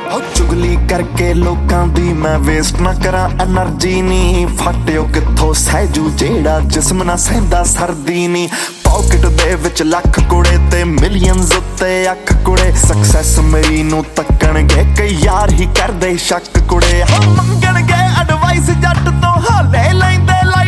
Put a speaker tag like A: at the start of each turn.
A: चुगली करके लोकां दी मैं वेस्ट ना करा एनर्जी नी फटियो कित्थों सहजू जेड़ा जिस्म ना सहंदा सर्दी नी पॉकेट दे विच लख कुड़े ते मिलियंस उत्ते अख कुड़े सक्सेस मेरी नू तक्कणगे कई यार ही करदे शक कुड़े मंगणगे एडवाइस जट तो हाले लैंदे